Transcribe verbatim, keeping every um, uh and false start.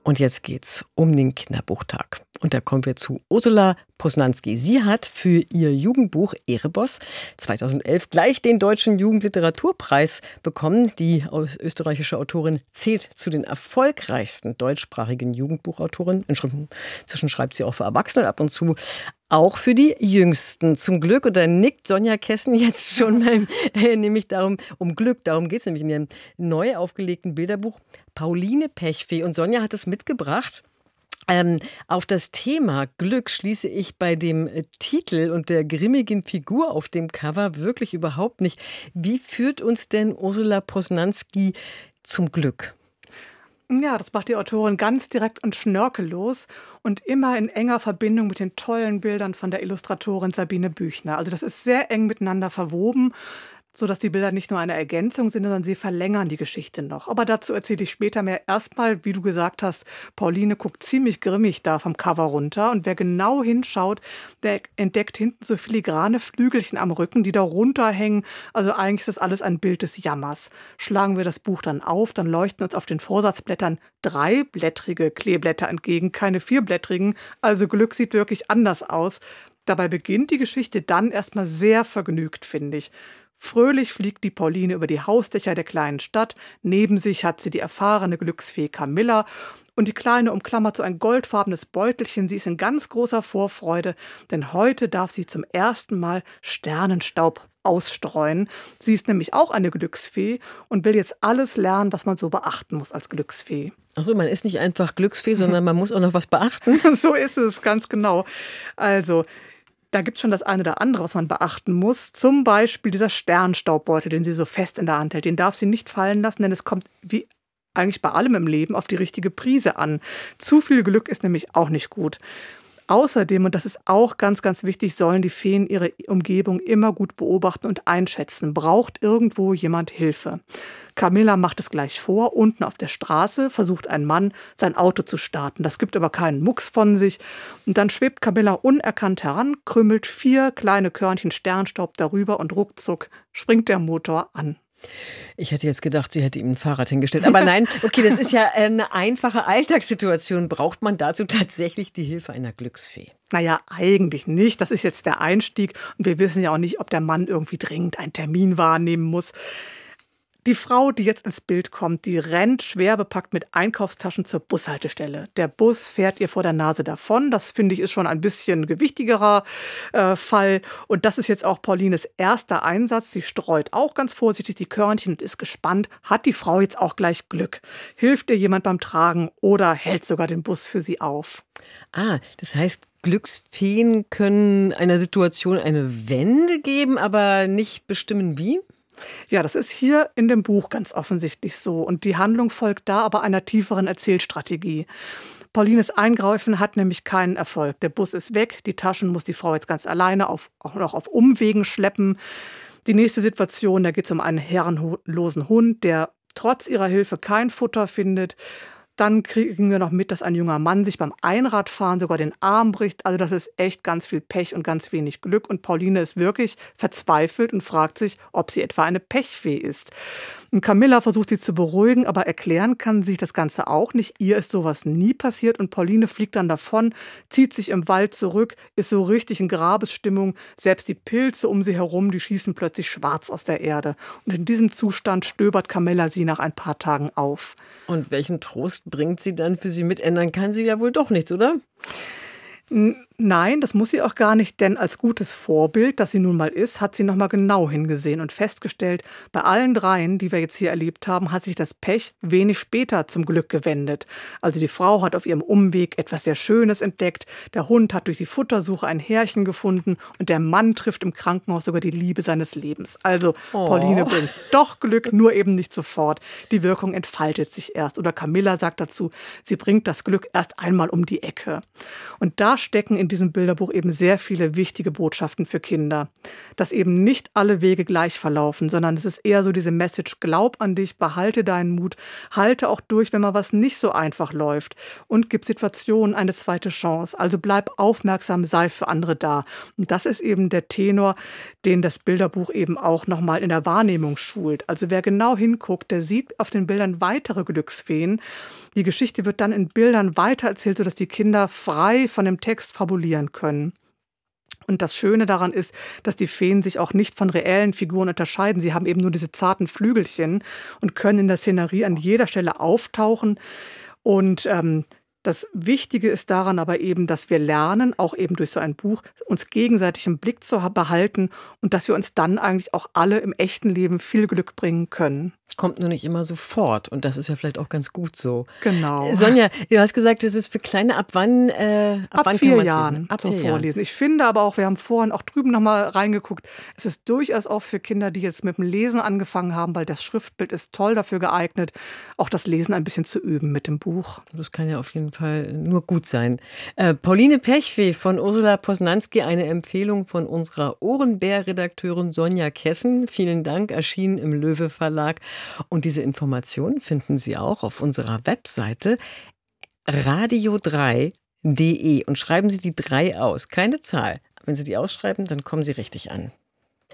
Und jetzt geht's um den Kinderbuchtag. Und da kommen wir zu Ursula Posnanski. Sie hat für ihr Jugendbuch Ereboss zweitausendelf gleich den Deutschen Jugendliteraturpreis bekommen. Die österreichische Autorin zählt zu den erfolgreichsten deutschsprachigen Jugendbuchautorinnen. Inzwischen schreibt sie auch für Erwachsene, ab und zu auch für die Jüngsten. Zum Glück, und da nickt Sonja Kessen jetzt schon mal, äh, nämlich darum, um Glück, darum geht es nämlich in ihrem neu aufgelegten Bilderbuch Pauline Pechfee. Und Sonja hat es mitgebracht. Ähm, auf das Thema Glück schließe ich bei dem äh, Titel und der grimmigen Figur auf dem Cover wirklich überhaupt nicht. Wie führt uns denn Ursula Posnanski zum Glück? Ja, das macht die Autorin ganz direkt und schnörkellos und immer in enger Verbindung mit den tollen Bildern von der Illustratorin Sabine Büchner. Also das ist sehr eng miteinander verwoben, sodass die Bilder nicht nur eine Ergänzung sind, sondern sie verlängern die Geschichte noch. Aber dazu erzähle ich später mehr. Erstmal, wie du gesagt hast, Pauline guckt ziemlich grimmig da vom Cover runter. Und wer genau hinschaut, der entdeckt hinten so filigrane Flügelchen am Rücken, die da runterhängen. Also eigentlich ist das alles ein Bild des Jammers. Schlagen wir das Buch dann auf, dann leuchten uns auf den Vorsatzblättern dreiblättrige Kleeblätter entgegen, keine vierblättrigen. Also Glück sieht wirklich anders aus. Dabei beginnt die Geschichte dann erstmal sehr vergnügt, finde ich. Fröhlich fliegt die Pauline über die Hausdächer der kleinen Stadt. Neben sich hat sie die erfahrene Glücksfee Camilla. Und die Kleine umklammert so ein goldfarbenes Beutelchen. Sie ist in ganz großer Vorfreude, denn heute darf sie zum ersten Mal Sternenstaub ausstreuen. Sie ist nämlich auch eine Glücksfee und will jetzt alles lernen, was man so beachten muss als Glücksfee. Ach so, man ist nicht einfach Glücksfee, sondern man muss auch noch was beachten. So ist es, ganz genau. Also, da gibt es schon das eine oder andere, was man beachten muss. Zum Beispiel dieser Sternstaubbeutel, den sie so fest in der Hand hält. Den darf sie nicht fallen lassen, denn es kommt wie eigentlich bei allem im Leben auf die richtige Prise an. Zu viel Glück ist nämlich auch nicht gut. Außerdem, und das ist auch ganz, ganz wichtig, sollen die Feen ihre Umgebung immer gut beobachten und einschätzen. Braucht irgendwo jemand Hilfe? Camilla macht es gleich vor. Unten auf der Straße versucht ein Mann, sein Auto zu starten. Das gibt aber keinen Mucks von sich. Und dann schwebt Camilla unerkannt heran, krümmelt vier kleine Körnchen Sternstaub darüber und ruckzuck springt der Motor an. Ich hätte jetzt gedacht, sie hätte ihm ein Fahrrad hingestellt. Aber nein, okay, das ist ja eine einfache Alltagssituation. Braucht man dazu tatsächlich die Hilfe einer Glücksfee? Naja, eigentlich nicht. Das ist jetzt der Einstieg. Und wir wissen ja auch nicht, ob der Mann irgendwie dringend einen Termin wahrnehmen muss. Die Frau, die jetzt ins Bild kommt, die rennt schwer bepackt mit Einkaufstaschen zur Bushaltestelle. Der Bus fährt ihr vor der Nase davon. Das, finde ich, ist schon ein bisschen gewichtigerer äh, Fall. Und das ist jetzt auch Paulines erster Einsatz. Sie streut auch ganz vorsichtig die Körnchen und ist gespannt. Hat die Frau jetzt auch gleich Glück? Hilft ihr jemand beim Tragen oder hält sogar den Bus für sie auf? Ah, das heißt, Glücksfeen können einer Situation eine Wende geben, aber nicht bestimmen, wie? Ja, das ist hier in dem Buch ganz offensichtlich so. Und die Handlung folgt da aber einer tieferen Erzählstrategie. Paulines Eingreifen hat nämlich keinen Erfolg. Der Bus ist weg, die Taschen muss die Frau jetzt ganz alleine auf, auch noch auf Umwegen schleppen. Die nächste Situation, da geht es um einen herrenlosen Hund, der trotz ihrer Hilfe kein Futter findet. Dann kriegen wir noch mit, dass ein junger Mann sich beim Einradfahren sogar den Arm bricht. Also das ist echt ganz viel Pech und ganz wenig Glück. Und Pauline ist wirklich verzweifelt und fragt sich, ob sie etwa eine Pechfee ist. Und Camilla versucht sie zu beruhigen, aber erklären kann sie sich das Ganze auch nicht. Ihr ist sowas nie passiert und Pauline fliegt dann davon, zieht sich im Wald zurück, ist so richtig in Grabesstimmung. Selbst die Pilze um sie herum, die schießen plötzlich schwarz aus der Erde. Und in diesem Zustand stöbert Camilla sie nach ein paar Tagen auf. Und welchen Trost bringt sie dann für sie mit? Ändern kann sie ja wohl doch nichts, oder? Nein, das muss sie auch gar nicht, denn als gutes Vorbild, das sie nun mal ist, hat sie noch mal genau hingesehen und festgestellt, bei allen dreien, die wir jetzt hier erlebt haben, hat sich das Pech wenig später zum Glück gewendet. Also die Frau hat auf ihrem Umweg etwas sehr Schönes entdeckt, der Hund hat durch die Futtersuche ein Härchen gefunden und der Mann trifft im Krankenhaus sogar die Liebe seines Lebens. Also Oh. Pauline bringt doch Glück, nur eben nicht sofort. Die Wirkung entfaltet sich erst. Oder Camilla sagt dazu, sie bringt das Glück erst einmal um die Ecke. Und da stecken in diesem Bilderbuch eben sehr viele wichtige Botschaften für Kinder. Dass eben nicht alle Wege gleich verlaufen, sondern es ist eher so diese Message, glaub an dich, behalte deinen Mut, halte auch durch, wenn mal was nicht so einfach läuft und gib Situationen eine zweite Chance. Also bleib aufmerksam, sei für andere da. Und das ist eben der Tenor, den das Bilderbuch eben auch nochmal in der Wahrnehmung schult. Also wer genau hinguckt, der sieht auf den Bildern weitere Glücksfeen, Die Geschichte wird dann in Bildern weitererzählt, sodass die Kinder frei von dem Text fabulieren können. Und das Schöne daran ist, dass die Feen sich auch nicht von reellen Figuren unterscheiden. Sie haben eben nur diese zarten Flügelchen und können in der Szenerie an jeder Stelle auftauchen. Und ähm, das Wichtige ist daran aber eben, dass wir lernen, auch eben durch so ein Buch, uns gegenseitig im Blick zu behalten und dass wir uns dann eigentlich auch alle im echten Leben viel Glück bringen können. Kommt nur nicht immer sofort und das ist ja vielleicht auch ganz gut so. Genau. Sonja, du hast gesagt, es ist für Kleine ab wann? Äh, ab, ab wann vier kann Jahren lesen? Ab zum vier Jahren. Vorlesen. Ich finde aber auch, wir haben vorhin auch drüben nochmal reingeguckt, es ist durchaus auch für Kinder, die jetzt mit dem Lesen angefangen haben, weil das Schriftbild ist toll dafür geeignet, auch das Lesen ein bisschen zu üben mit dem Buch. Das kann ja auf jeden Fall nur gut sein. Äh, Pauline Pechweh von Ursula Posnanski, eine Empfehlung von unserer Ohrenbär-Redakteurin Sonja Kessen. Vielen Dank, erschienen im Löwe Verlag. Und diese Informationen finden Sie auch auf unserer Webseite radio drei punkt de und schreiben Sie die drei aus. Keine Zahl. Wenn Sie die ausschreiben, dann kommen Sie richtig an.